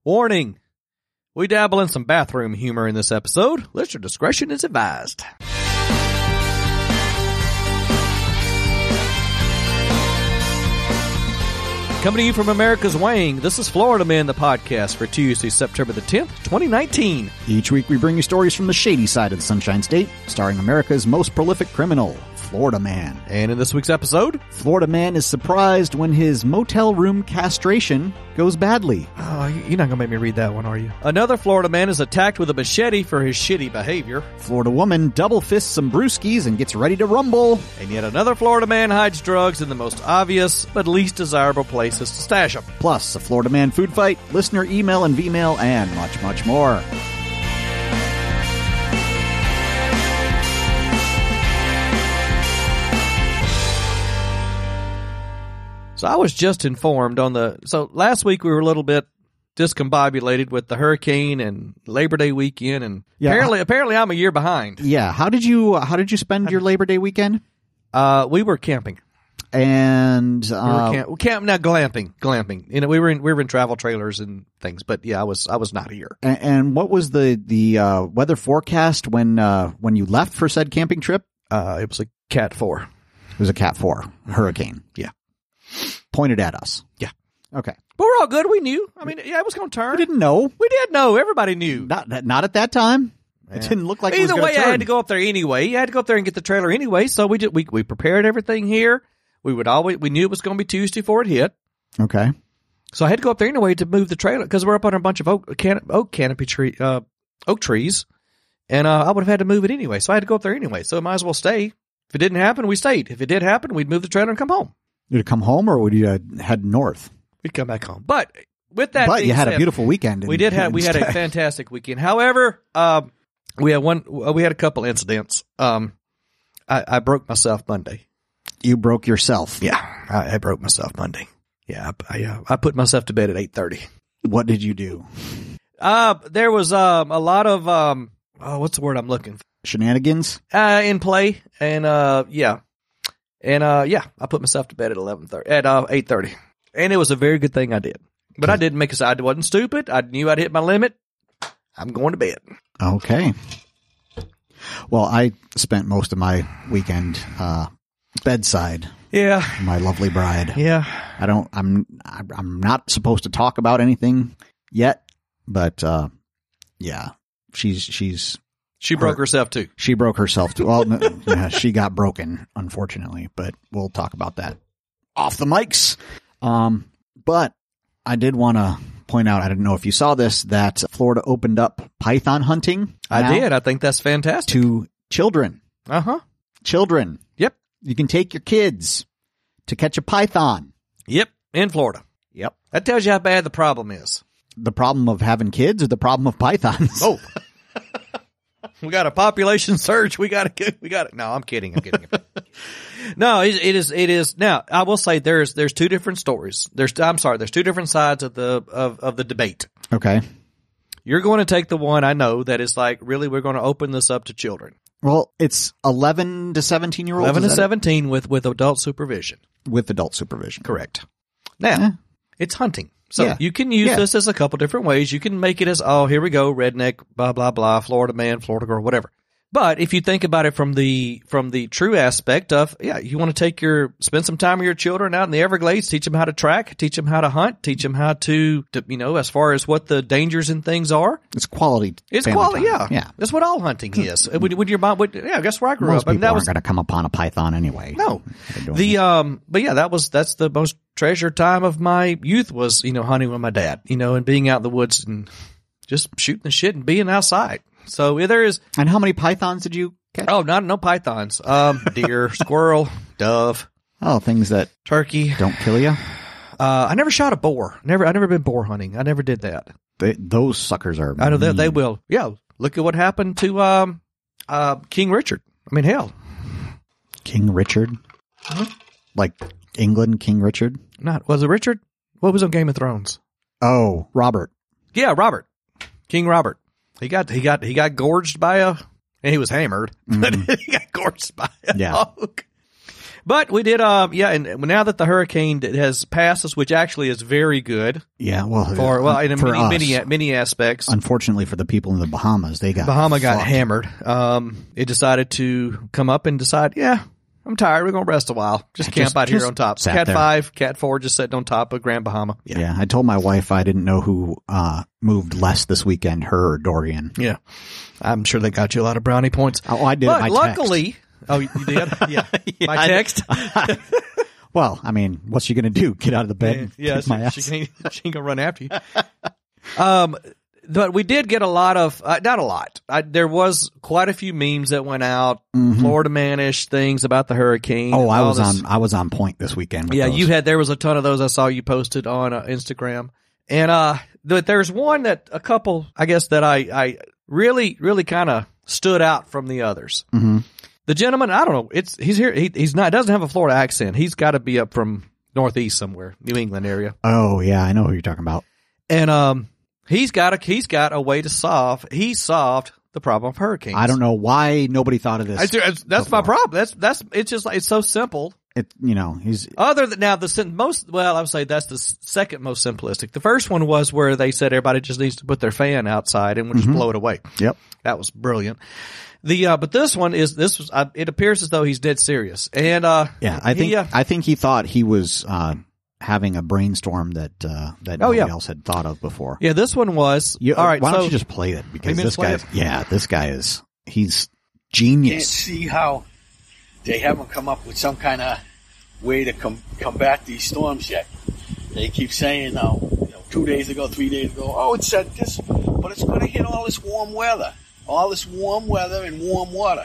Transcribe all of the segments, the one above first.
Warning. We dabble in some bathroom humor in this episode. Listener discretion is advised. Coming to you from America's Wang, this is Florida Man, the podcast for Tuesday, September the 10th, 2019. Each week we bring you stories from the shady side of the Sunshine State, starring America's most prolific criminal, Florida Man. And in this week's episode, Florida Man is surprised when his motel room castration goes badly. oh, you're not going to make me read that one, are you? Another Florida man is attacked with a machete for his shitty behavior. Florida woman double fists some brewskis and gets ready to rumble. And yet another Florida man hides drugs in the most obvious but least desirable places to stash them. Plus, a Florida Man food fight, listener email and V-mail, and much, much more. So I was just informed so last week we were a little bit discombobulated with the hurricane and Labor Day weekend, and apparently I'm a year behind. Yeah, how did you spend your Labor Day weekend? We were camping. And glamping. You know, we were in travel trailers and things, but yeah, I was not here. And what was the weather forecast when you left for said camping trip? It was a Cat 4. It was a Cat 4 hurricane. Yeah. Pointed at us. Yeah. Okay. But we're all good. We knew. I mean, yeah, it was going to turn. We didn't know. We did know. Everybody knew. Not at that time. Yeah. It didn't look like it was going to turn. Either way, I had to go up there anyway. You had to go up there and get the trailer anyway. So we prepared everything here. We knew it was going to be Tuesday before it hit. Okay. So I had to go up there anyway to move the trailer because we're up under a bunch of oak trees, and I would have had to move it anyway. So I had to go up there anyway. So I might as well stay. If it didn't happen, we stayed. If it did happen, we'd move the trailer and come home. Did it come home, or would you head north? We'd come back home. But with that, you had a beautiful weekend. We had a fantastic weekend. However, we had a couple incidents. I broke myself Monday. You broke yourself? Yeah, I broke myself Monday. Yeah, I put myself to bed at 8:30. What did you do? There was a lot of what's the word I'm looking for? Shenanigans in play, and I put myself to bed at 8:30, and it was a very good thing I did. But I didn't I wasn't stupid. I knew I'd hit my limit. I'm going to bed. Okay. Well, I spent most of my weekend bedside. Yeah. My lovely bride. Yeah. I'm not supposed to talk about anything yet, but yeah, she broke herself too. She broke herself too. Well, yeah, she got broken, unfortunately, but we'll talk about that off the mics. But I did want to point out, I didn't know if you saw this, that Florida opened up python hunting. I did. I think that's fantastic. To children. Children. Yep. You can take your kids to catch a python. Yep. In Florida. Yep. That tells you how bad the problem is. The problem of having kids or the problem of pythons? Oh. We got a population surge. We got it. No, I'm kidding. No, it is. Now, I will say there's two different stories. There's two different sides of the debate. Okay. You're going to take the one I know that is like, really, we're going to open this up to children. Well, it's 11 to 17-year-olds. 11 to 17 with adult supervision. With adult supervision. Correct. Now, it's hunting. So you can use this as a couple different ways. You can make it as, oh, here we go, redneck, blah, blah, blah, Florida man, Florida girl, whatever. But if you think about it from the true aspect of, you want to spend some time with your children out in the Everglades, teach them how to track, teach them how to hunt, teach them how to as far as what the dangers and things are. It's quality. It's quality, yeah. That's what all hunting is. When your mom guess where I grew up. Most people aren't going to come upon a python anyway. No. But yeah, that's the most treasured time of my youth was, hunting with my dad, and being out in the woods and just shooting the shit and being outside. So there is. And how many pythons did you catch? Oh, no pythons. Deer, squirrel, dove. Oh, things that turkey don't kill you. I never shot a boar. I never been boar hunting. I never did that. Those suckers are. I know that they will. Yeah. Look at what happened to King Richard. I mean, hell. King Richard. Mm-hmm. Like England, King Richard. Was it Richard? What was on Game of Thrones? Oh, Robert. Yeah, Robert. King Robert. He got gorged by and he was hammered, but he got gorged by a hog. But we did, and now that the hurricane has passed us, which actually is very good. Yeah, well, in many aspects. Unfortunately for the people in the Bahamas, Bahama got hammered. It decided to come up and decide, I'm tired. We're going to rest a while. Just camp out here on top. Cat 5, Cat 4 just sitting on top of Grand Bahama. Yeah. I told my wife I didn't know who moved less this weekend, her or Dorian. Yeah. I'm sure they got you a lot of brownie points. Oh, I did. But luckily, you did? Yeah. My text? Well, I mean, what's she going to do? Get out of the bed? Yeah, she ain't going to run after you. But we did get a lot of, not a lot. There was quite a few memes that went out, Florida man-ish things about the hurricane. Oh, I was on point this weekend. With those. There was a ton of those I saw you posted on Instagram. And, there's one that a couple, I guess, that I really, really kind of stood out from the others. Mm-hmm. The gentleman, I don't know, he's here, he's not, doesn't have a Florida accent. He's got to be up from Northeast somewhere, New England area. Oh, yeah, I know who you're talking about. And, He's got a way to solve the problem of hurricanes. I don't know why nobody thought of this. That's before. My problem. It's just like, it's so simple. He's other than now I would say that's the second most simplistic. The first one was where they said everybody just needs to put their fan outside and we'll just blow it away. Yep. That was brilliant. But this one it appears as though he's dead serious. And, I think he thought he was, having a brainstorm that nobody else had thought of before. Yeah, this one was. All right, why don't you just play it? Because this guy he's genius. Can't see how they haven't come up with some kind of way to combat these storms yet. They keep saying, 2 days ago, 3 days ago, it said this, but it's going to hit all this warm weather and warm water.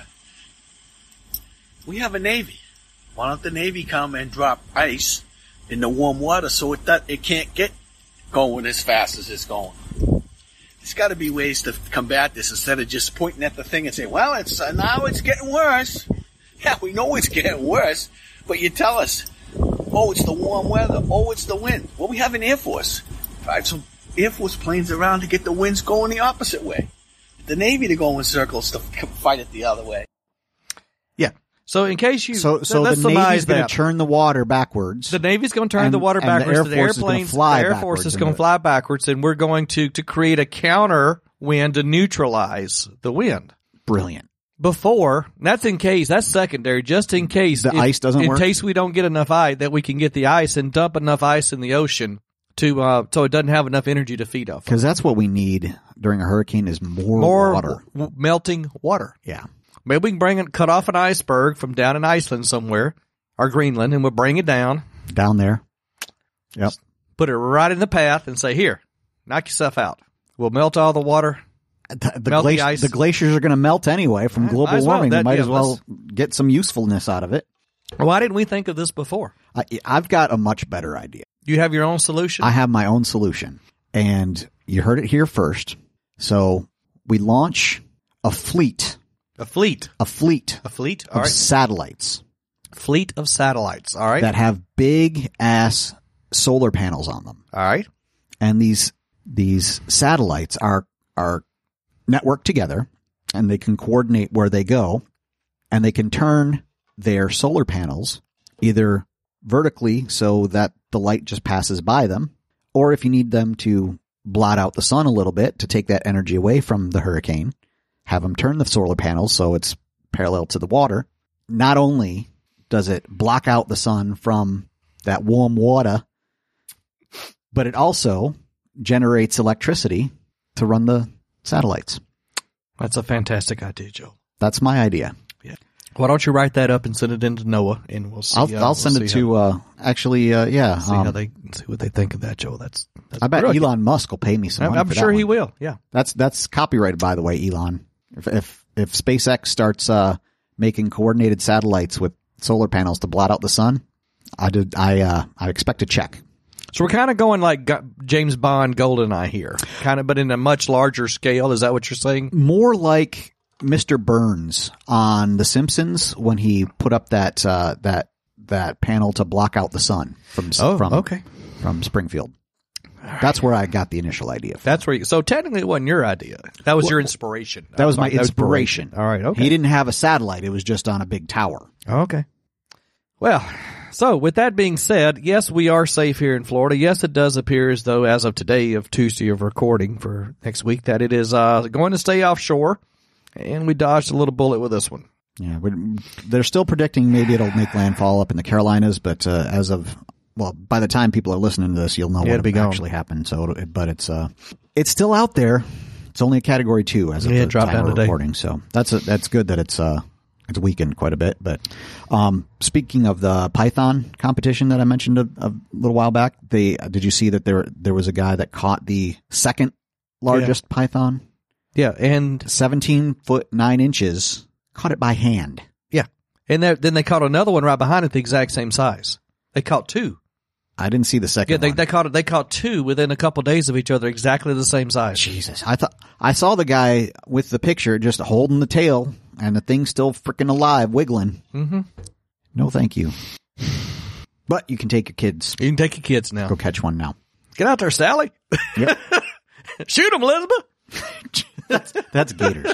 We have a Navy. Why don't the Navy come and drop ice in the warm water so it can't get going as fast as it's going? There's got to be ways to combat this instead of just pointing at the thing and saying, well, now it's getting worse. Yeah, we know it's getting worse, but you tell us, it's the warm weather. It's the wind. Well, we have an Air Force. Drive some Air Force planes around to get the winds going the opposite way. The Navy to go in circles to fight it the other way. Yeah. So in case you, so the Navy's going to turn the water backwards. The Navy's going to turn the water backwards. The Air Force is going to fly backwards, and we're going to create a counter wind to neutralize the wind. Brilliant. That's secondary, just in case the ice doesn't work. In case we don't get enough ice, that we can get the ice and dump enough ice in the ocean so it doesn't have enough energy to feed off. Because that's what we need during a hurricane is more water, melting water. Yeah. Maybe we can cut off an iceberg from down in Iceland somewhere, or Greenland, and we'll bring it down. Down there. Yep. Put it right in the path and say, here, knock yourself out. We'll melt all the water. The ice. The glaciers are going to melt anyway from global warming. We might as well get some usefulness out of it. Why didn't we think of this before? I've got a much better idea. You have your own solution? I have my own solution. And you heard it here first. So we launch a fleet. A fleet of satellites. Fleet of satellites. All right. That have big ass solar panels on them. All right. And these satellites are networked together, and they can coordinate where they go, and they can turn their solar panels either vertically so that the light just passes by them, or if you need them to blot out the sun a little bit to take that energy away from the hurricane, have them turn the solar panels so it's parallel to the water. Not only does it block out the sun from that warm water, but it also generates electricity to run the satellites. That's a fantastic idea, Joe. That's my idea. Yeah. Why don't you write that up and send it into NOAA, and we'll see. I'll send it to see how see what they think of that, Joe. That's I bet brilliant. Elon Musk will pay me some money. I'm sure he will. Yeah. That's copyrighted, by the way, Elon. If SpaceX starts making coordinated satellites with solar panels to blot out the sun, I expect a check. So we're kind of going like James Bond GoldenEye here, kind of, but in a much larger scale. Is that what you're saying? More like Mr. Burns on The Simpsons when he put up that panel to block out the sun from Springfield. That's where I got the initial idea from. That's where so technically it wasn't your idea. That was your inspiration. That was my inspiration. All right. Okay. He didn't have a satellite. It was just on a big tower. Okay. Well, so with that being said, yes, we are safe here in Florida. Yes, it does appear as though as of today of Tuesday of recording for next week that it is going to stay offshore, and we dodged a little bullet with this one. Yeah, they're still predicting maybe it'll make landfall up in the Carolinas, but by the time people are listening to this, you'll know what actually happened. So, but it's still out there. It's only a Category 2 as of the time of recording. So that's good that it's weakened quite a bit. But speaking of the Python competition that I mentioned a little while back, did you see that there was a guy that caught the second largest python? Yeah, and 17 foot 9 inches. Caught it by hand. Yeah, and then they caught another one right behind it, the exact same size. They caught two. I didn't see the second one. They caught two within a couple days of each other, exactly the same size. Jesus, I saw the guy with the picture just holding the tail, and the thing's still freaking alive, wiggling. Mm-hmm. No, thank you. But you can take your kids. You can take your kids now. Go catch one now. Get out there, Sally. Yep. Shoot them, Elizabeth. That's gators.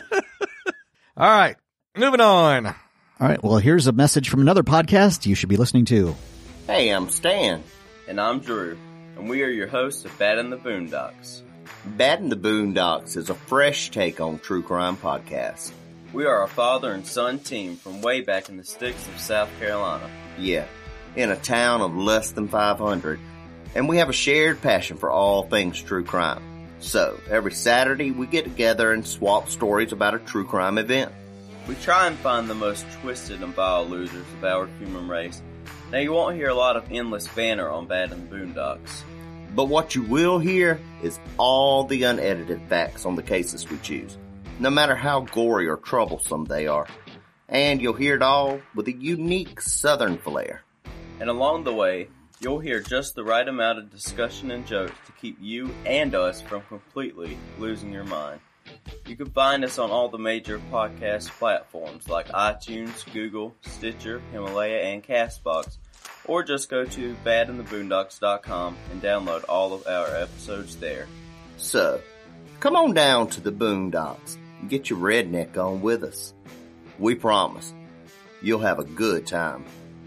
All right, moving on. All right, well, here's a message from another podcast you should be listening to. Hey, I'm Stan. And I'm Drew, and we are your hosts of Bad in the Boondocks. Bad in the Boondocks is a fresh take on true crime podcast. We are a father and son team from way back in the sticks of South Carolina. Yeah, in a town of less than 500, and we have a shared passion for all things true crime. So, every Saturday we get together and swap stories about a true crime event. We try and find the most twisted and vile losers of our human race. Now, you won't hear a lot of endless banter on Bad in the Boondocks. But what you will hear is all the unedited facts on the cases we choose, no matter how gory or troublesome they are. And you'll hear it all with a unique southern flair. And along the way, you'll hear just the right amount of discussion and jokes to keep you and us from completely losing your mind. You can find us on all the major podcast platforms like iTunes, Google, Stitcher, Himalaya, and CastBox, or just go to badintheboondocks.com and download all of our episodes there. So, come on down to the Boondocks and get your redneck on with us. We promise, you'll have a good time.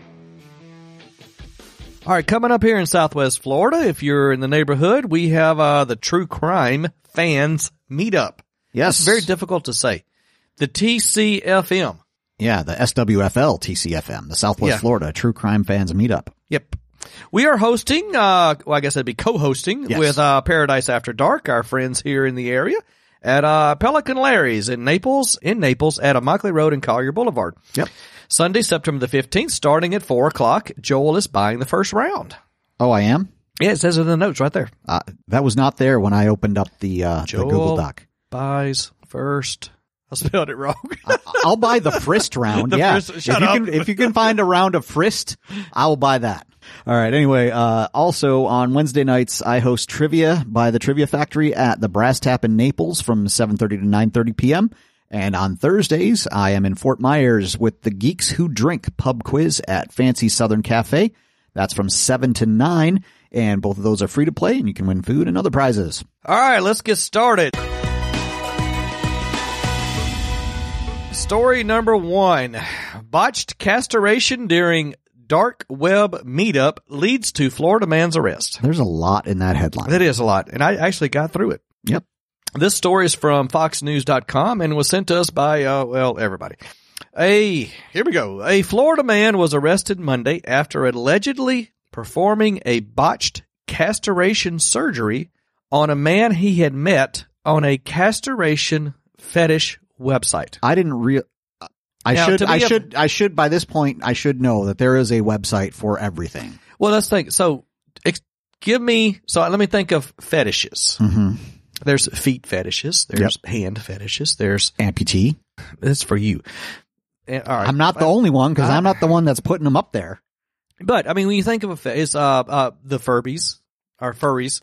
All right, coming up here in Southwest Florida, if you're in the neighborhood, we have the True Crime Fans Meetup. Yes. It's very difficult to say. The TCFM. Yeah, the SWFL TCFM, the Southwest Florida True Crime Fans Meetup. Yep. We are hosting, I guess that'd be co-hosting with Paradise After Dark, our friends here in the area, at Pelican Larry's in Naples at Immokalee Road and Collier Boulevard. Yep. Sunday, September the 15th, starting at 4 o'clock. Joel is buying the first round. Oh, I am? Yeah, it says it in the notes right there. That was not there when I opened up the Google Doc. Buys first. I spelled it wrong. I'll buy the Frist round. If you can find a round of Frist, I will buy that. All right. Anyway, also on Wednesday nights, I host trivia by the Trivia Factory at the Brass Tap in Naples from 7:30 to 9:30 p.m. And on Thursdays, I am in Fort Myers with the Geeks Who Drink pub quiz at Fancy Southern Cafe. That's from 7 to 9. And both of those are free to play, and you can win food and other prizes. All right, let's get started. Story number 1. Botched castration during dark web meetup leads to Florida man's arrest. There's a lot in that headline. It is a lot, and I actually got through it. Yep. This story is from foxnews.com and was sent to us by, everybody. Here we go. A Florida man was arrested Monday after allegedly performing a botched castration surgery on a man he had met on a castration fetish website. I didn't I should by this point I should know that there is a website for everything. Well, let's think. So let me think of fetishes. Mm-hmm. There's feet fetishes. There's hand fetishes. There's amputee. That's for you. All right. I'm not the only one because I'm not the one that's putting them up there. But I mean, when you think of it's the Furbies or furries.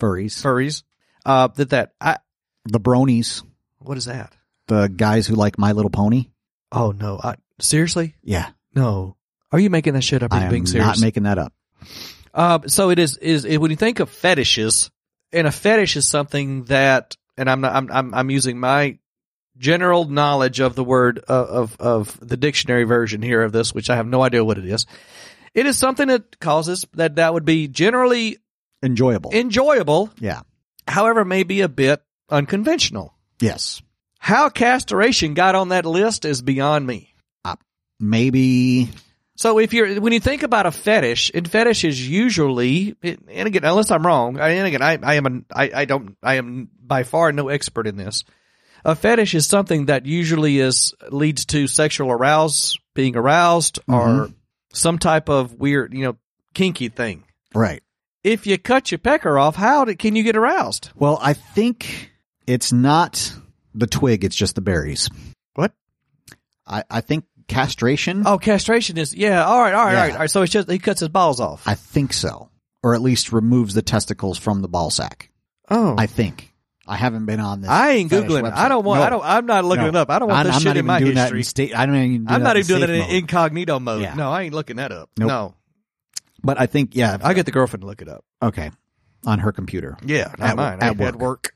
The bronies. What is that? The guys who like My Little Pony. Oh no! Seriously? Yeah. No. Are you making that shit up? I am not making that up. So it is when you think of fetishes, and a fetish is something that, and I'm using my general knowledge of the word of the dictionary version here of this, which I have no idea what it is. It is something that causes that would be generally enjoyable. Yeah. However, may be a bit unconventional. Yes. How castration got on that list is beyond me. Maybe. So when you think about a fetish, and fetish is usually, and again, unless I'm wrong, and again, I am by far no expert in this. A fetish is something that usually leads to sexual being aroused, or some type of weird, kinky thing. Right. If you cut your pecker off, can you get aroused? Well, I think it's not the twig; it's just the berries. What? I think castration. Oh, castration is all right. So it's just he cuts his balls off. I think so, or at least removes the testicles from the ball sack. Oh, I think. I haven't been on this. I ain't Googling it. I don't want. No. I'm not looking it up. I don't want this shit in my history. I'm not even doing it in incognito mode. Yeah. No, I ain't looking that up. Nope. No. But I think, I get the girlfriend to look it up. Okay. On her computer. Yeah, not mine. At work.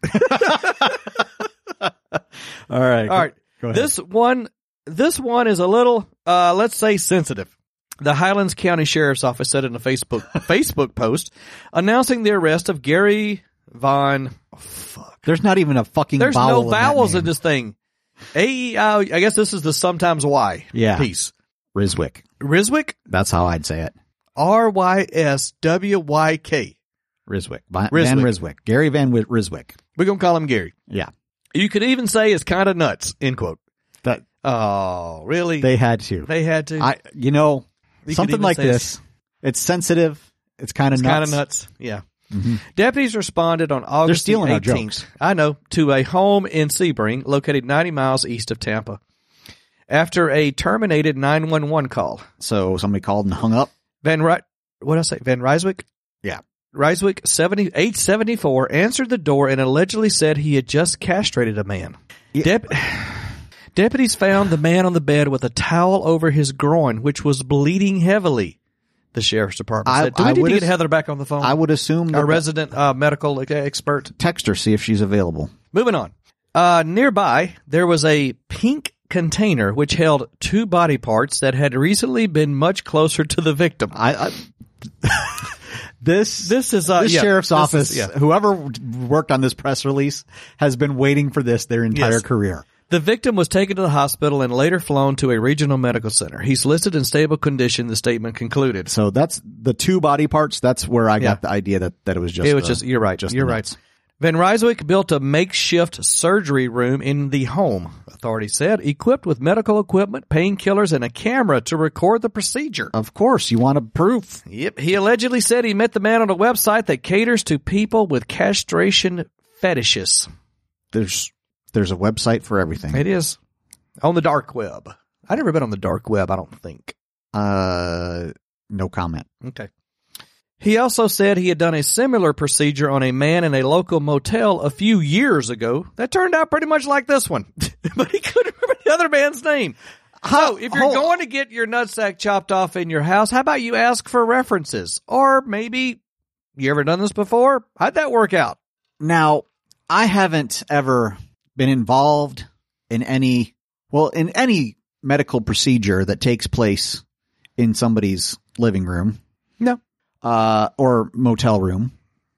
All right. Go ahead. This one is a little, let's say, sensitive. The Highlands County Sheriff's Office said in a Facebook post announcing the arrest of Gary Von. Oh, fuck. There's not even a fucking There's vowel no vowels in in this thing. I guess this is the sometimes Y piece. Riswick. Riswick? That's how I'd say it. Ryswyk. Riswick. Van Riswick. Gary Van Riswick. We're going to call him Gary. Yeah. You could even say it's kind of nuts, end quote. Oh, really? They had to. Something like this. It's sensitive. It's kind of nuts. Yeah. Mm-hmm. Deputies responded on August 18th. I know, to a home in Sebring, located 90 miles east of Tampa, after a terminated 911 call. So somebody called and hung up. Van Ryswyk? Yeah. Ryswyk, 874, answered the door and allegedly said he had just castrated a man. Yeah. Deputies found the man on the bed with a towel over his groin, which was bleeding heavily. The sheriff's department said. Do we need to get Heather back on the phone? I would assume our resident medical expert. Text her, see if she's available. Moving on. Nearby, there was a pink container which held 2 body parts that had recently been much closer to the victim. This sheriff's office, whoever worked on this press release, has been waiting for this their entire career. The victim was taken to the hospital and later flown to a regional medical center. He's listed in stable condition, the statement concluded. So that's the 2 body parts. That's where I got the idea that it was just. You're right. You're right. Van Ryswyk built a makeshift surgery room in the home, authorities said, equipped with medical equipment, painkillers, and a camera to record the procedure. Of course, you want a proof. Yep. He allegedly said he met the man on a website that caters to people with castration fetishes. There's a website for everything. It is. On the dark web. I've never been on the dark web, I don't think. No comment. Okay. He also said he had done a similar procedure on a man in a local motel a few years ago. That turned out pretty much like this one. But he couldn't remember the other man's name. So, if you're going to get your nutsack chopped off in your house, how about you ask for references? Or maybe, you ever done this before? How'd that work out? Now, I haven't ever been involved in any medical procedure that takes place in somebody's living room. No. Or motel room.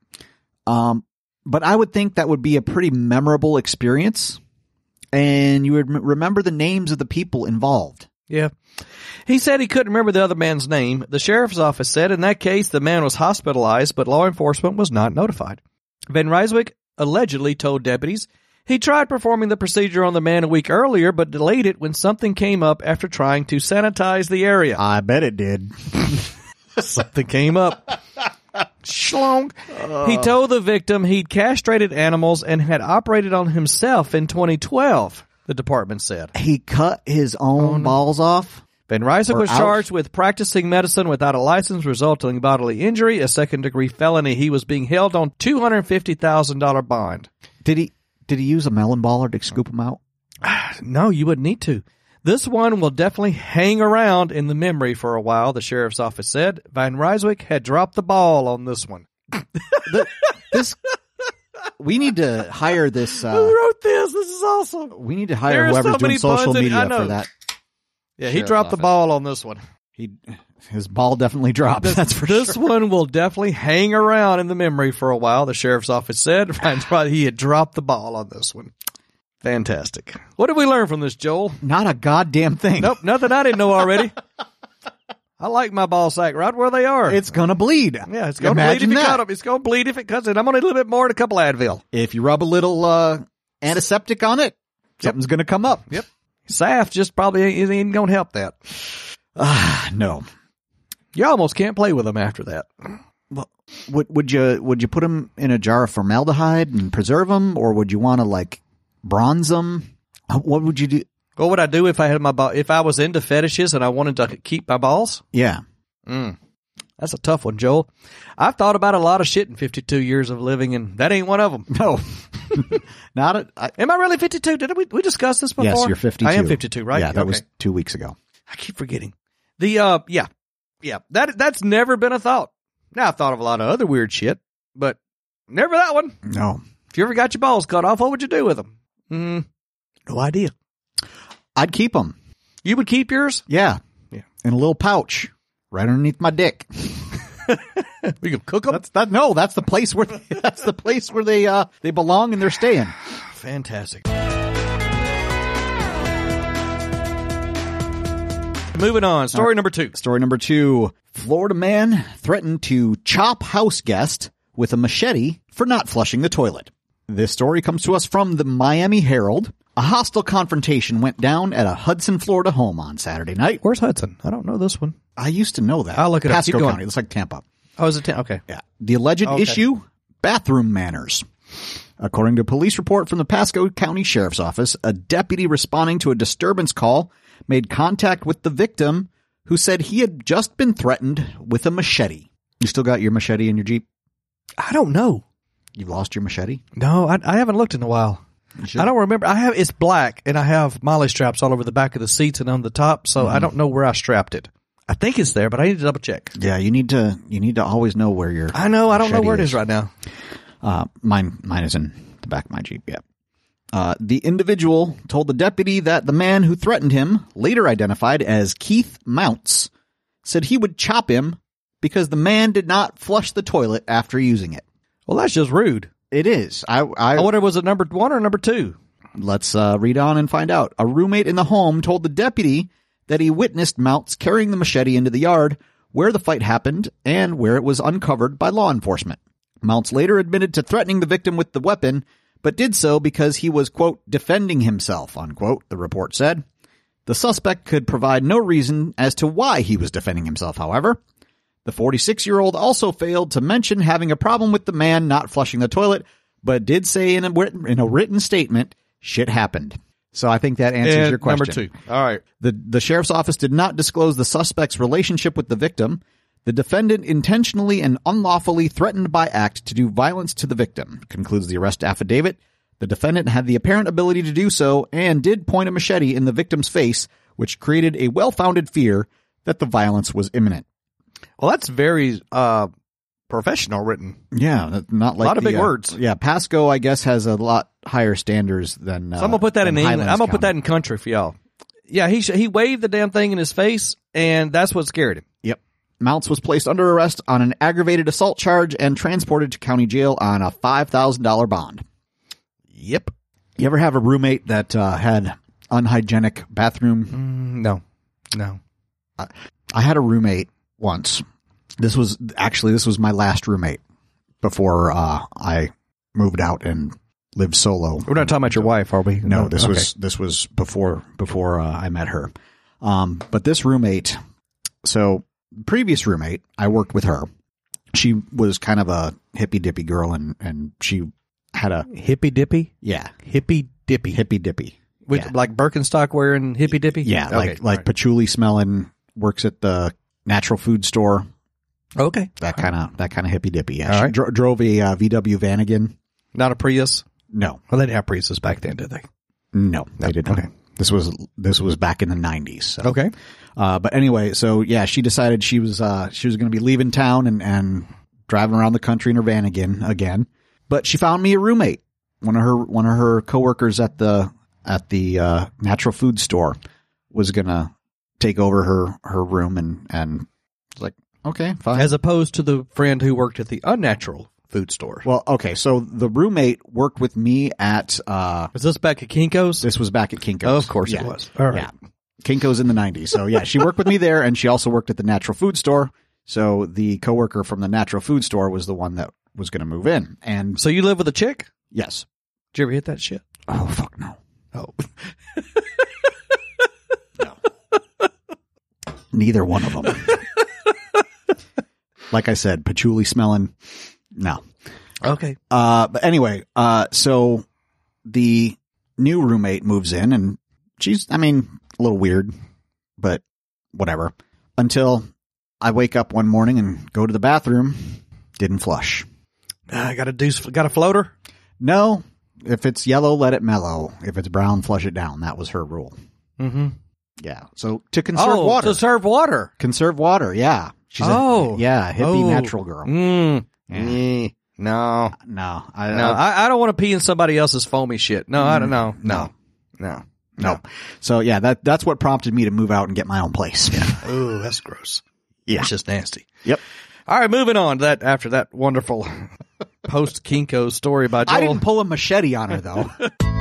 But I would think that would be a pretty memorable experience. And you would remember the names of the people involved. Yeah. He said he couldn't remember the other man's name. The sheriff's office said in that case the man was hospitalized, but law enforcement was not notified. Van Ryswyk allegedly told deputies he tried performing the procedure on the man a week earlier, but delayed it when something came up after trying to sanitize the area. I bet it did. Something came up. Schlong. He told the victim he'd castrated animals and had operated on himself in 2012, the department said. He cut his own balls off? Van Ryswyk was charged with practicing medicine without a license resulting in bodily injury, a second-degree felony. He was being held on $250,000 bond. Did he use a melon baller to scoop them out? No, you wouldn't need to. This one will definitely hang around in the memory for a while, the sheriff's office said. Van Ryswyk had dropped the ball on this one. We need to hire this. Who wrote this? This is awesome. We need to hire whoever's doing social media for that. Yeah, he dropped the ball on this one. His ball definitely dropped. That's for this sure. one will definitely hang around in the memory for a while. The sheriff's office said he had dropped the ball on this one. Fantastic. What did we learn from this, Joel? Not a goddamn thing. Nope, nothing I didn't know already. I like my ball sack right where they are. It's going to bleed. Yeah, it's going to bleed if you cut them. It's going to bleed if it cuts it. I'm going to need a little bit more and a couple Advil. If you rub a little antiseptic on it, something's going to come up. Yep. Saft just probably ain't going to help that. No. You almost can't play with them after that. Well, would you put them in a jar of formaldehyde and preserve them, or would you want to like bronze them? What would you do? What would I do if I had my ball? If I was into fetishes and I wanted to keep my balls? Yeah. That's a tough one, Joel. I've thought about a lot of shit in 52 years of living, and that ain't one of them. No. Am I really 52? Did we discuss this before? Yes, you're 52. I am 52, right? Yeah, that was 2 weeks ago. I keep forgetting. Yeah. That's never been a thought. Now, I've thought of a lot of other weird shit, but never that one. No. If you ever got your balls cut off, what would you do with them? No idea. I'd keep them. You would keep yours? Yeah. Yeah. In a little pouch right underneath my dick. We can cook them? That's the place where they belong and they're staying. Fantastic. Moving on. Story number 2. Story number 2. Florida man threatened to chop house guest with a machete for not flushing the toilet. This story comes to us from the Miami Herald. A hostile confrontation went down at a Hudson, Florida home on Saturday night. Where's Hudson? I don't know this one. I used to know that. I'll look it up. Pasco Keep going. County. It looks like Tampa. Oh, is it? Okay. Yeah. The alleged issue, bathroom manners. According to a police report from the Pasco County Sheriff's Office, a deputy responding to a disturbance call made contact with the victim, who said he had just been threatened with a machete. You still got your machete in your Jeep? I don't know. You lost your machete? No, I haven't looked in a while. I don't remember. It's black, and I have molly straps all over the back of the seats and on the top, so I don't know where I strapped it. I think it's there, but I need to double check. Yeah, you need to always know where your I know. I don't know where it is right now. Mine is in the back of my Jeep. Yeah. The individual told the deputy that the man who threatened him, later identified as Keith Mounts, said he would chop him because the man did not flush the toilet after using it. Well, that's just rude. It is. I wonder, was it number 1 or number 2? Let's read on and find out. A roommate in the home told the deputy that he witnessed Mounts carrying the machete into the yard where the fight happened and where it was uncovered by law enforcement. Mounts later admitted to threatening the victim with the weapon, but did so because he was, quote, defending himself, unquote, the report said. The suspect could provide no reason as to why he was defending himself, however. The 46-year-old also failed to mention having a problem with the man not flushing the toilet, but did say in a written statement, shit happened. So I think that answers your question. Number 2. All right. The sheriff's office did not disclose the suspect's relationship with the victim. The defendant intentionally and unlawfully threatened by act to do violence to the victim, concludes the arrest affidavit. The defendant had the apparent ability to do so and did point a machete in the victim's face, which created a well-founded fear that the violence was imminent. Well, that's very professional written. Yeah, not like a lot of big words. Yeah, Pasco, I guess, has a lot higher standards than. So I'm gonna put that in English. I'm gonna put that in country for y'all. Yeah, he waved the damn thing in his face, and that's what scared him. Yep. Mounts was placed under arrest on an aggravated assault charge and transported to county jail on a $5,000 bond. Yep. You ever have a roommate that had unhygienic bathroom? No. I had a roommate once. This was my last roommate before I moved out and lived solo. We're not talking about your wife, are we? No, this was before I met her. But this roommate, so previous roommate, I worked with her. She was kind of a hippy dippy girl, and she had a hippy dippy. Yeah, hippy dippy. With like Birkenstock wearing hippy dippy. Yeah, like patchouli smelling. Works at the natural food store. Okay, that kind of hippy dippy. Yeah, she drove a VW Vanagon. Not a Prius. No, well, they didn't have Priuses back then, did they? No, they didn't. Okay, this was back in the 90s. So. Okay, but anyway, so yeah, she decided she was going to be leaving town and driving around the country in her Vanagon again. But she found me a roommate. One of her coworkers at the natural food store was gonna take over her room and Okay, fine. As opposed to the friend who worked at the unnatural food store. Well, okay, so the roommate worked with me at... Was this back at Kinko's? This was back at Kinko's. Oh, of course it was. All right. Yeah. Kinko's in the 90s. So, yeah, she worked with me there, and she also worked at the natural food store. So the coworker from the natural food store was the one that was going to move in. And so you live with a chick? Yes. Did you ever hit that shit? Oh, fuck no. Oh. No. Neither one of them. Like I said, patchouli smelling. No. Okay. But anyway, so the new roommate moves in, and she's, I mean, a little weird, but whatever. Until I wake up one morning and go to the bathroom, didn't flush. Got a floater? No. If it's yellow, let it mellow. If it's brown, flush it down. That was her rule. Mm-hmm. Yeah. So to conserve water. To serve water. Conserve water. Yeah. She's hippie natural girl. Yeah. No. I don't want to pee in somebody else's foamy shit. No, I don't know. No. So yeah, that's what prompted me to move out and get my own place. Yeah. Ooh, that's gross. Yeah. It's just nasty. Yep. All right, moving on. After that wonderful post Kinko story by Joel. I didn't pull a machete on her though.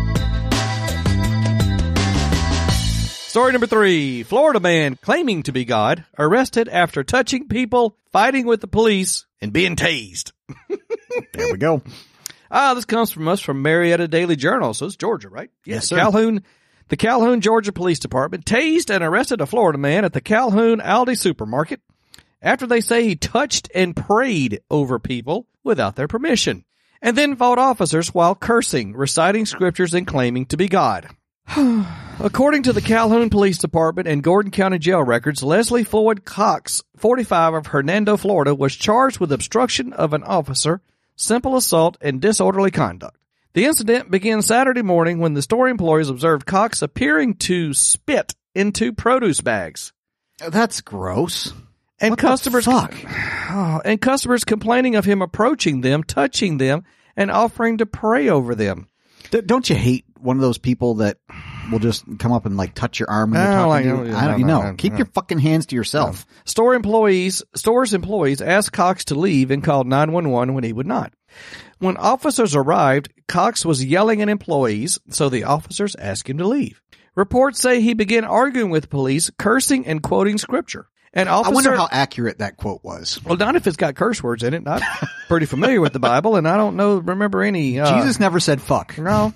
Story number 3. Florida man claiming to be God arrested after touching people, fighting with the police, and being tased. There we go. This comes from us from Marietta Daily Journal. So it's Georgia, right? Yes, sir. The Calhoun, Georgia Police Department tased and arrested a Florida man at the Calhoun Aldi supermarket after they say he touched and prayed over people without their permission, and then fought officers while cursing, reciting scriptures, and claiming to be God. According to the Calhoun Police Department and Gordon County Jail records, Leslie Floyd Cox, 45, of Hernando, Florida, was charged with obstruction of an officer, simple assault, and disorderly conduct. The incident began Saturday morning when the store employees observed Cox appearing to spit into produce bags. That's gross. And what customers, the fuck? And customers complaining of him approaching them, touching them, and offering to pray over them. Don't you hate one of those people that will just come up and like touch your arm when you're talking to you? Keep your fucking hands to yourself. Stores employees asked Cox to leave and called 911 when he would not. When officers arrived, Cox was yelling at employees, so the officers asked him to leave. Reports say he began arguing with police, cursing and quoting scripture. I wonder how accurate that quote was. Well, not if it's got curse words in it. I'm pretty familiar with the Bible, and I don't remember any. Jesus never said fuck. No.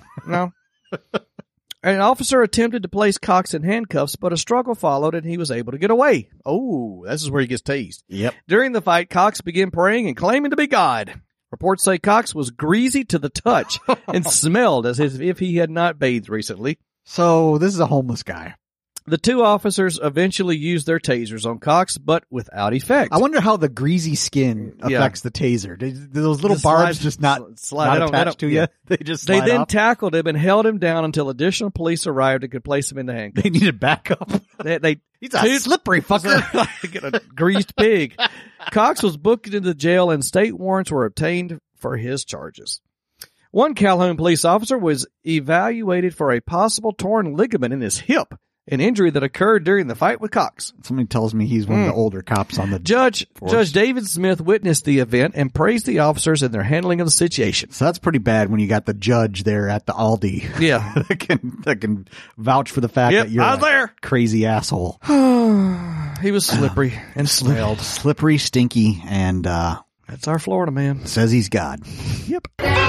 An officer attempted to place Cox in handcuffs, but a struggle followed, and he was able to get away. Oh, this is where he gets tased. Yep. During the fight, Cox began praying and claiming to be God. Reports say Cox was greasy to the touch and smelled as if he had not bathed recently. So this is a homeless guy. The two officers eventually used their tasers on Cox, but without effect. I wonder how the greasy skin affects the taser. Do those little barbs just not attached to you? They just slide then off? tackled him and held him down until additional police arrived and could place him in the handcuffs. They needed backup. He's a slippery fucker. Like a greased pig. Cox was booked into the jail and state warrants were obtained for his charges. One Calhoun police officer was evaluated for a possible torn ligament in his hip, an injury that occurred during the fight with Cox. Somebody tells me he's one of the older cops on the Judge David Smith witnessed the event and praised the officers in their handling of the situation. So that's pretty bad when you got the judge there at the Aldi. Yeah. that can vouch for the fact that you're a crazy asshole. He was slippery and smelled. Slippery, stinky, and that's our Florida man. Says he's God. Yep.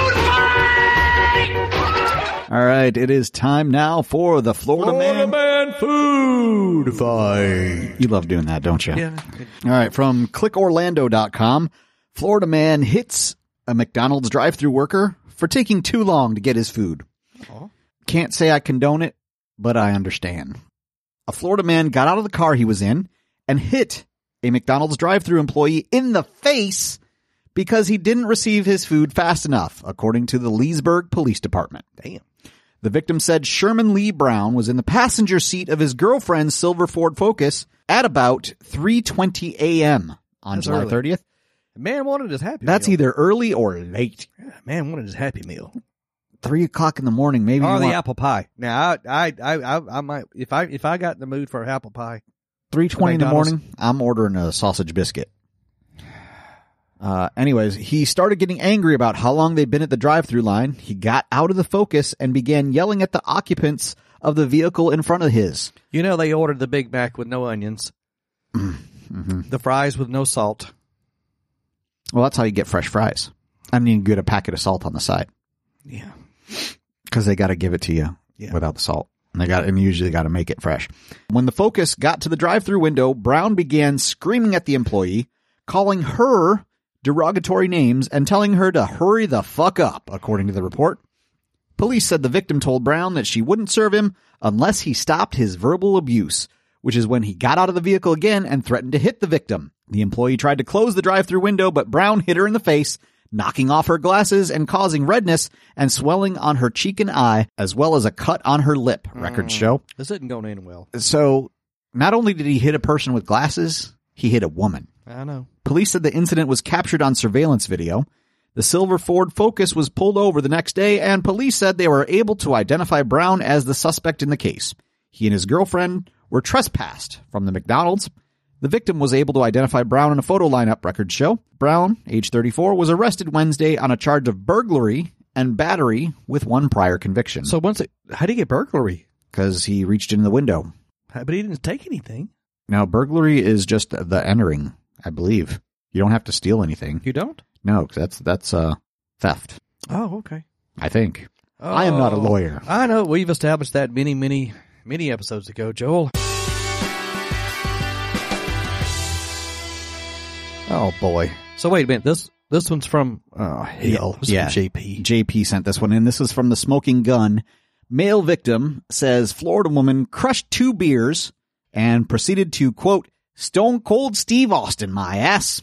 All right, it is time now for the Florida Man Food Fight. You love doing that, don't you? Yeah. All right, from clickorlando.com, Florida man hits a McDonald's drive-thru worker for taking too long to get his food. Aww. Can't say I condone it, but I understand. A Florida man got out of the car he was in and hit a McDonald's drive-thru employee in the face because he didn't receive his food fast enough, according to the Leesburg Police Department. Damn. The victim said Sherman Lee Brown was in the passenger seat of his girlfriend's silver Ford Focus at about 3:20 a.m. on July 30th. The man wanted his Happy Meal. That's either early or late. Yeah, man wanted his Happy Meal. 3 o'clock in the morning, maybe. Or the apple pie. Now, I might, if I got in the mood for apple pie. 3:20 in the morning, I'm ordering a sausage biscuit. Anyways, he started getting angry about how long they'd been at the drive-thru line. He got out of the focus and began yelling at the occupants of the vehicle in front of his. You know, they ordered the Big Mac with no onions. The fries with no salt. Well, that's how you get fresh fries. I mean, you get a packet of salt on the side. Yeah. Because they got to give it to you without the salt. And you usually got to make it fresh. When the Focus got to the drive-thru window, Brown began screaming at the employee, calling her derogatory names and telling her to hurry the fuck up, according to the report. Police said the victim told Brown that she wouldn't serve him unless he stopped his verbal abuse, which is when he got out of the vehicle again and threatened to hit the victim. The employee tried to close the drive-thru window, but Brown hit her in the face, knocking off her glasses and causing redness and swelling on her cheek and eye, as well as a cut on her lip, records show. This isn't going in well. So, not only did he hit a person with glasses, he hit a woman. I know. Police said the incident was captured on surveillance video. The silver Ford Focus was pulled over the next day, and police said they were able to identify Brown as the suspect in the case. He and his girlfriend were trespassed from the McDonald's. The victim was able to identify Brown in a photo lineup, records show. Brown, age 34, was arrested Wednesday on a charge of burglary and battery with one prior conviction. So how did he get burglary? Because he reached in the window. But he didn't take anything. Now, burglary is just the entering, I believe. You don't have to steal anything. You don't? No, that's theft. Oh, okay. I think. I am not a lawyer. I know. We've established that many episodes ago, Joel. Oh, boy. So wait a minute. This one's from, hell. This is from JP. JP sent this one in. This is from the Smoking Gun. Male victim says Florida woman crushed 2 beers and proceeded to, quote, Stone Cold Steve Austin my ass.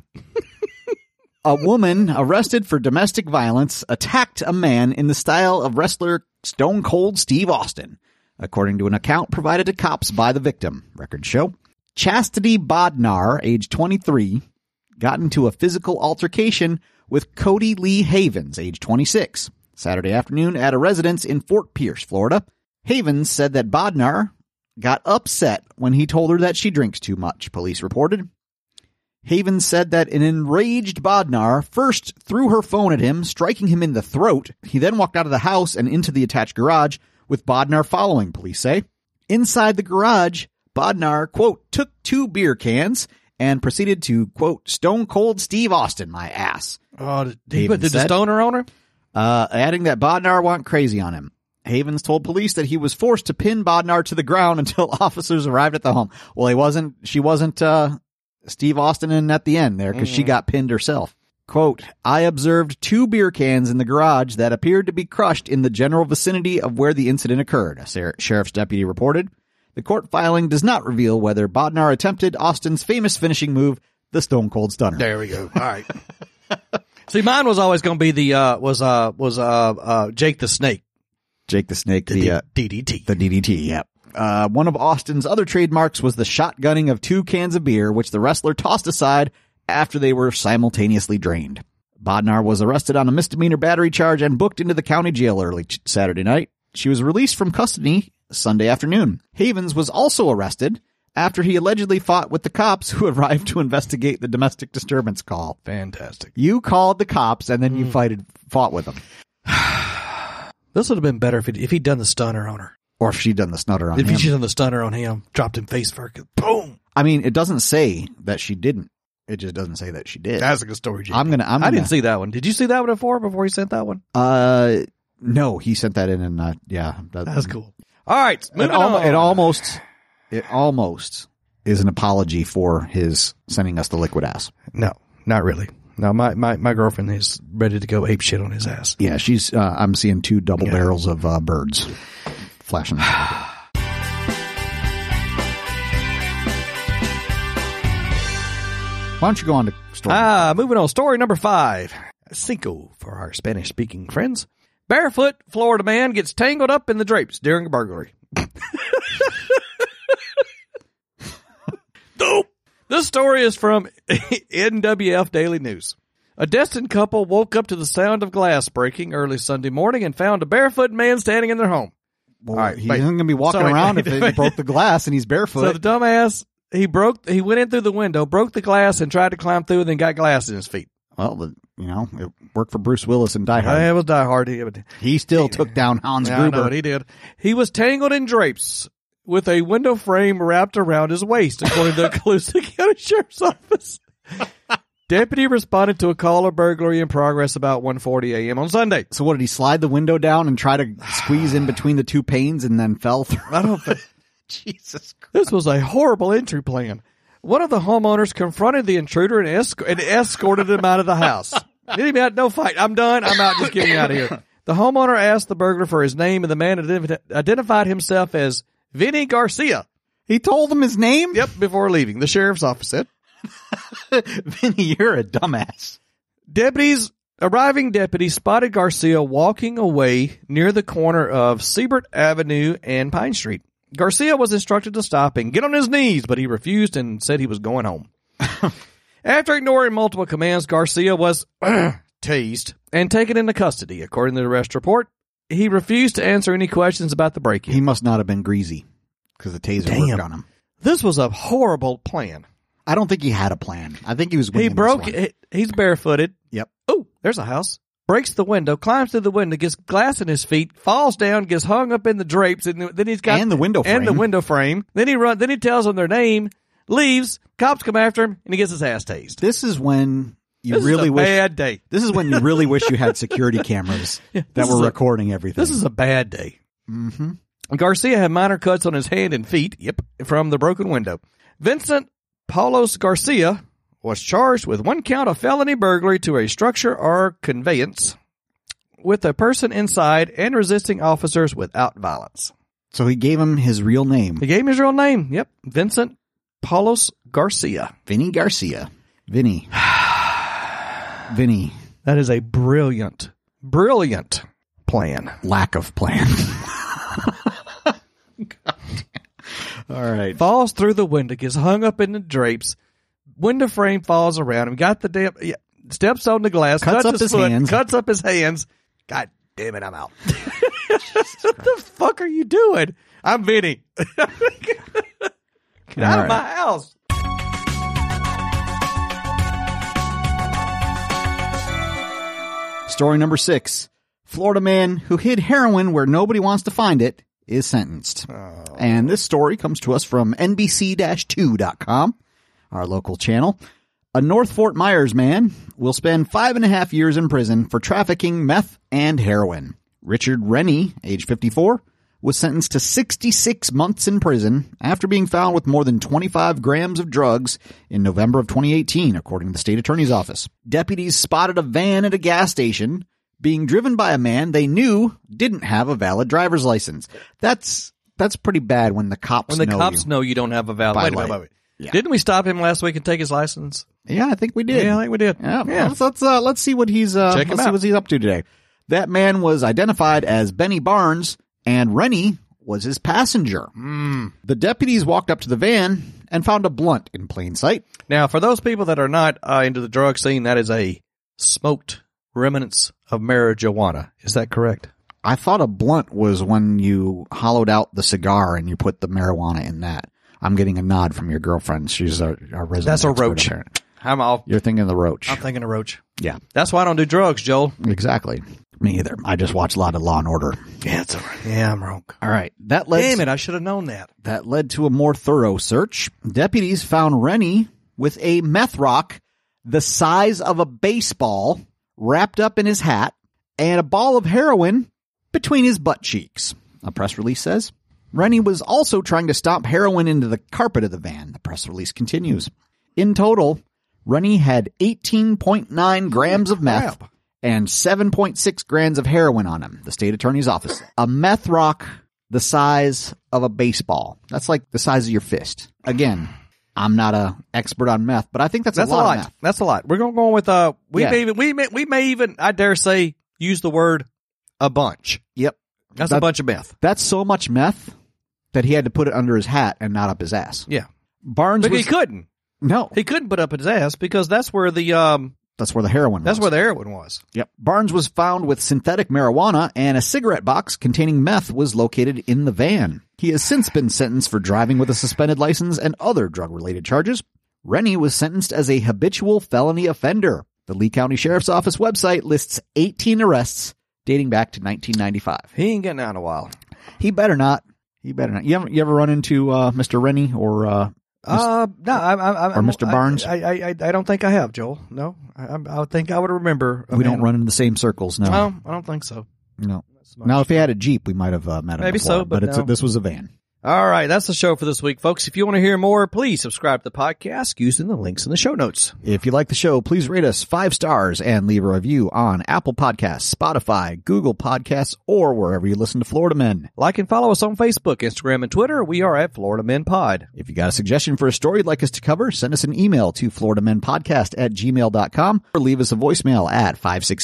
A woman arrested for domestic violence attacked a man in the style of wrestler Stone Cold Steve Austin, according to an account provided to cops by the victim, records show. Chastity Bodnar, age 23, got into a physical altercation with Cody Lee Havens, age 26, Saturday afternoon at a residence in Fort Pierce, Florida. Havens said that Bodnar got upset when he told her that she drinks too much, police reported. Havens said that an enraged Bodnar first threw her phone at him, striking him in the throat. He then walked out of the house and into the attached garage, with Bodnar following, police say. Inside the garage, Bodnar, quote, took 2 beer cans and proceeded to, quote, Stone Cold Steve Austin my ass. Oh, did he put the stoner on her? Adding that Bodnar went crazy on him. Havens told police that he was forced to pin Bodnar to the ground until officers arrived at the home. Well, she wasn't Steve Austin in at the end there because she got pinned herself. Quote, I observed 2 beer cans in the garage that appeared to be crushed in the general vicinity of where the incident occurred, a sheriff's deputy reported. The court filing does not reveal whether Bodnar attempted Austin's famous finishing move, the Stone Cold Stunner. There we go. All right. See, mine was always going to be the Jake the Snake. Jake the Snake, the DDT. The DDT, yep. One of Austin's other trademarks was the shotgunning of 2 cans of beer, which the wrestler tossed aside after they were simultaneously drained. Bodnar was arrested on a misdemeanor battery charge and booked into the county jail early Saturday night. She was released from custody Sunday afternoon. Havens was also arrested after he allegedly fought with the cops who arrived to investigate the domestic disturbance call. Fantastic. You called the cops and then you fought with them. This would have been better if he'd done the stunner on her. Or if she'd done the stunner on him. If she'd done the stunner on him, dropped him face first, boom. I mean, it doesn't say that she didn't. It just doesn't say that she did. That's a good story, Jake. I didn't see that one. Did you see that one before he sent that one? No, he sent that in and yeah. That's cool. All right, moving on. It almost is an apology for his sending us the liquid ass. No, not really. No, my girlfriend is ready to go ape shit on his ass. Yeah, she's, I'm seeing 2 double barrels of, birds flashing. Why don't you go on to story? Moving on. Story number 5. Cinco for our Spanish speaking friends. Barefoot Florida man gets tangled up in the drapes during a burglary. Dope. This story is from NWF Daily News. A Destin couple woke up to the sound of glass breaking early Sunday morning and found a barefoot man standing in their home. Well, he isn't going to be walking around if he broke the glass and he's barefoot. So the dumbass He went in through the window, broke the glass, and tried to climb through, and then got glass in his feet. Well, it worked for Bruce Willis in Die Hard. It was Die Hard. He still took down Hans Gruber. I know, he did. He was tangled in drapes with a window frame wrapped around his waist, according to the Colusa County Sheriff's Office. Deputy responded to a call of burglary in progress about 1:40 a.m. on Sunday. So what, did he slide the window down and try to squeeze in between the two panes and then fell through? I don't think. Jesus Christ. This was a horrible entry plan. One of the homeowners confronted the intruder and escorted him out of the house. He had no fight. I'm done. I'm out. Just get me out of here. The homeowner asked the burglar for his name, and the man identified himself as Vinny Garcia. He told him his name? Yep, before leaving. The sheriff's office said. Vinny, you're a dumbass. Arriving deputies spotted Garcia walking away near the corner of Siebert Avenue and Pine Street. Garcia was instructed to stop and get on his knees, but he refused and said he was going home. After ignoring multiple commands, Garcia was tased and taken into custody. According to the arrest report, he refused to answer any questions about the break-in. He must not have been greasy because the taser worked on him. This was a horrible plan. I don't think he had a plan. I think he was winging He's barefooted. Yep. Oh, there's a house. Breaks the window, climbs through the window, gets glass in his feet, falls down, gets hung up in the drapes, and then he's got and the window frame. Then he tells them their name, leaves, cops come after him, and he gets his ass tased. This is when you really wish bad day. This is when you really wish you had security cameras that were recording everything. This is a bad day. Mm-hmm. Garcia had minor cuts on his hand and feet, from the broken window. Vincent Paulos Garcia was charged with one count of felony burglary to a structure or conveyance with a person inside and resisting officers without violence. So he gave him his real name. He gave him his real name. Yep. Vincent Paulos Garcia. Vinny Garcia. Vinny. Vinny. That is a brilliant plan. Lack of plan. All right. Falls through the window, gets hung up in the drapes. Window frame falls around him. Got the steps on the glass. Cuts up his hands. Cuts up his hands. God damn it, I'm out. What the fuck are you doing? I'm Vinny. Get out of my house. Story number 6. Florida man who hid heroin where nobody wants to find it is sentenced. Oh. And this story comes to us from NBC-2.com, our local channel. A North Fort Myers man will spend 5.5 years in prison for trafficking meth and heroin. Richard Rennie, age 54, was sentenced to 66 months in prison after being found with more than 25 grams of drugs in November of 2018, according to the state attorney's office. Deputies spotted a van at a gas station being driven by a man they knew didn't have a valid driver's license. That's pretty bad when the cops know you don't have a valid license. Yeah. Didn't we stop him last week and take his license? Yeah, I think we did. Yeah, I think we did. Yeah. Let's see what he's see what he's up to today. That man was identified as Benny Barnes, and Rennie was his passenger. The deputies walked up to the van and found a blunt in plain sight. Now, for those people that are not into the drug scene, that is a smoked remnants of marijuana. Is that correct? I thought a blunt was when you hollowed out the cigar and you put the marijuana in that. I'm getting a nod from your girlfriend. She's our resident. That's a roach. I'm off. You're thinking of the roach. I'm thinking of roach. Yeah. That's why I don't do drugs, Joel. Exactly. Me either. I just watch a lot of Law and Order. Yeah, it's all right. Yeah, I'm wrong. All right. Damn it, I should have known that. That led to a more thorough search. Deputies found Rennie with a meth rock the size of a baseball wrapped up in his hat and a ball of heroin between his butt cheeks. A press release says. Rennie was also trying to stomp heroin into the carpet of the van. The press release continues. In total, Rennie had 18.9 grams of meth and 7.6 grams of heroin on him, the state attorney's office said. A meth rock the size of a baseball. That's like the size of your fist. Again, I'm not an expert on meth, but I think that's a lot of meth. That's a lot. We're going to go with, we may even, I dare say, use the word a bunch. Yep. That's a bunch of meth. That's so much meth that he had to put it under his hat and not up his ass. Yeah. Barnes But he couldn't. No. He couldn't put up his ass because that's where the That's where the heroin was. That's where the heroin was. Yep. Barnes was found with synthetic marijuana, and a cigarette box containing meth was located in the van. He has since been sentenced for driving with a suspended license and other drug-related charges. Rennie was sentenced as a habitual felony offender. The Lee County Sheriff's Office website lists 18 arrests dating back to 1995. He ain't getting out in a while. He better not. You ever run into Mr. Rennie or no, or Mr. Barnes? I don't think I have, Joel. No, I think I would remember. We don't run in the same circles, no. No, I don't think so. No. Now, if he had a Jeep, we might have met him Maybe before, so, but no. This was a van. All right, that's the show for this week, folks. If you want to hear more, please subscribe to the podcast using the links in the show notes. If you like the show, please rate us 5 stars and leave a review on Apple Podcasts, Spotify, Google Podcasts, or wherever you listen to Florida Men. Like and follow us on Facebook, Instagram, and Twitter. We are at Florida Men Pod. If you got a suggestion for a story you'd like us to cover, send us an email to floridamenpodcast@gmail.com or leave us a voicemail at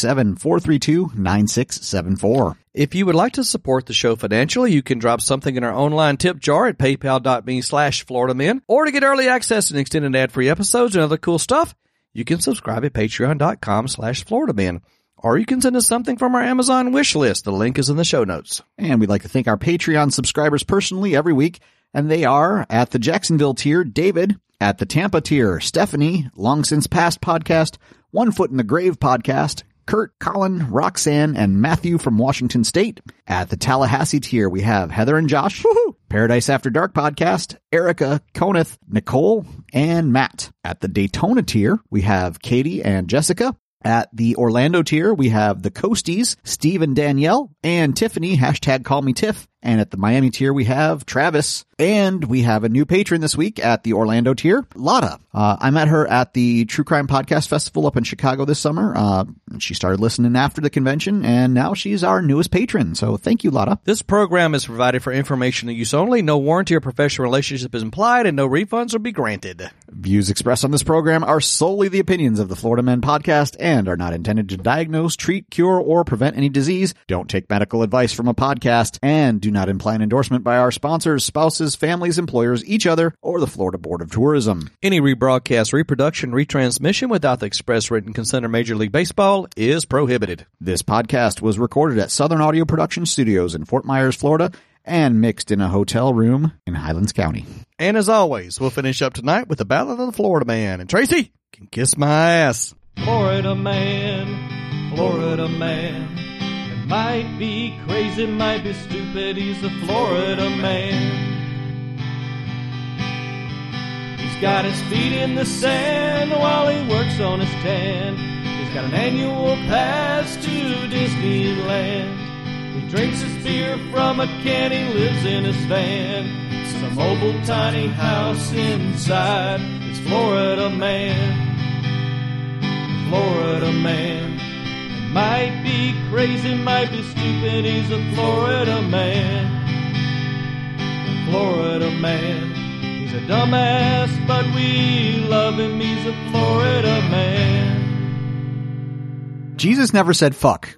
567-432-9674. If you would like to support the show financially, you can drop something in our online tip jar at paypal.me/FloridaMen. Or to get early access and extended ad-free episodes and other cool stuff, you can subscribe at patreon.com/FloridaMen. Or you can send us something from our Amazon wish list. The link is in the show notes. And we'd like to thank our Patreon subscribers personally every week. And they are, at the Jacksonville tier, David; at the Tampa tier, Stephanie; Long Since Past podcast, One Foot in the Grave podcast, Kurt, Colin, Roxanne, and Matthew from Washington State. At the Tallahassee tier, we have Heather and Josh; Paradise After Dark podcast, Erica, Coneth, Nicole, and Matt. At the Daytona tier, we have Katie and Jessica. At the Orlando tier, we have the Coasties, Steve and Danielle, and Tiffany, #CallMeTiff. And at the Miami tier, we have Travis. And we have a new patron this week at the Orlando tier, Lotta. I met her at the True Crime Podcast Festival up in Chicago this summer. She started listening after the convention, and now she's our newest patron. So thank you, Lotta. This program is provided for informational use only. No warranty or professional relationship is implied, and no refunds will be granted. Views expressed on this program are solely the opinions of the Florida Men Podcast and are not intended to diagnose, treat, cure, or prevent any disease. Don't take medical advice from a podcast, and do not imply an endorsement by our sponsors, spouses, families, employers, each other, or the Florida Board of Tourism. Any rebroadcast, reproduction, retransmission without the express written consent of Major League Baseball is prohibited. This podcast was recorded at Southern Audio Production Studios in Fort Myers, Florida, and mixed in a hotel room in Highlands County. And as always, we'll finish up tonight with the Ballad of the Florida Man. And Tracy can kiss my ass. Florida man, Florida man. Might be crazy, might be stupid, he's a Florida man. He's got his feet in the sand while he works on his tan. He's got an annual pass to Disneyland. He drinks his beer from a can, he lives in his van. Some oval tiny house inside his Florida man. Florida man. Might be crazy, might be stupid, he's a Florida man. Florida man. He's a dumbass, but we love him, he's a Florida man. Jesus never said fuck.